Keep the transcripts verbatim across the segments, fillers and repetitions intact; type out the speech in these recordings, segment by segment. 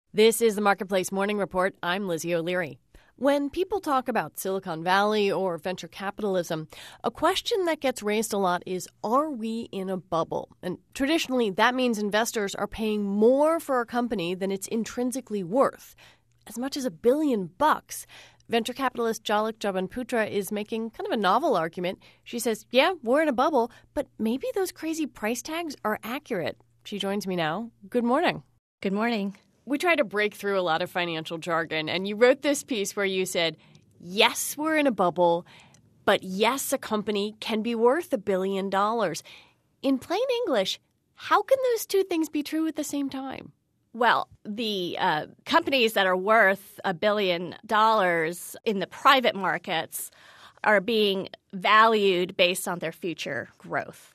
This is the Marketplace Morning Report. I'm Lizzie O'Leary. When people talk about Silicon Valley or venture capitalism, a question that gets raised a lot is, are we in a bubble? And traditionally, that means investors are paying more for a company than it's intrinsically worth, as much as a billion bucks. Venture capitalist Jalak Jabanputra is making kind of a novel argument. She says, yeah, we're in a bubble, but maybe those crazy price tags are accurate. She joins me now. Good morning. Good morning. We try to break through a lot of financial jargon, and you wrote this piece where you said, yes, we're in a bubble, but yes, a company can be worth a billion dollars. In plain English, how can those two things be true at the same time? Well, the uh, companies that are worth a billion dollars in the private markets are being valued based on their future growth.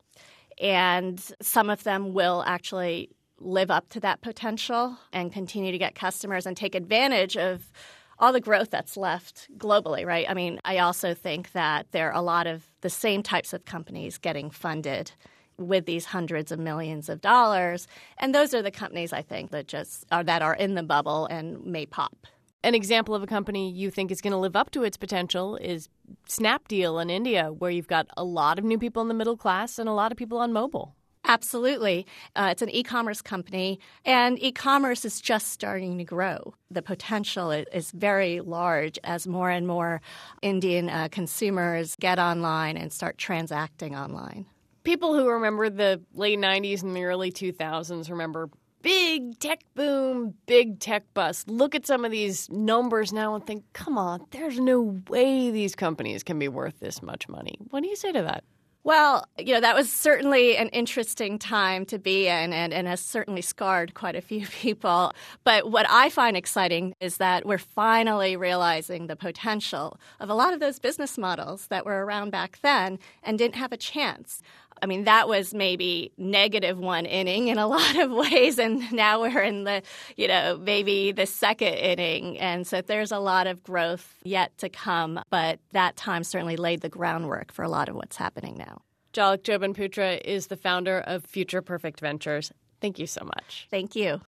And some of them will actually live up to that potential and continue to get customers and take advantage of all the growth that's left globally, right? I mean, I also think that there are a lot of the same types of companies getting funded with these hundreds of millions of dollars. And those are the companies, I think, that just are that are in the bubble and may pop. An example of a company you think is going to live up to its potential is Snapdeal in India, where you've got a lot of new people in the middle class and a lot of people on mobile. Absolutely. Uh, it's an e-commerce company, and e-commerce is just starting to grow. The potential is very large as more and more Indian uh, consumers get online and start transacting online. People who remember the late nineties and the early two thousands remember big tech boom, big tech bust. Look at some of these numbers now and think, come on, there's no way these companies can be worth this much money. What do you say to that? Well, you know, that was certainly an interesting time to be in and, and has certainly scarred quite a few people. But what I find exciting is that we're finally realizing the potential of a lot of those business models that were around back then and didn't have a chance. I mean, that was maybe negative one inning in a lot of ways, and now we're in the, you know, maybe the second inning. And so there's a lot of growth yet to come, but that time certainly laid the groundwork for a lot of what's happening now. Jalak Jabanputra is the founder of Future Perfect Ventures. Thank you so much. Thank you.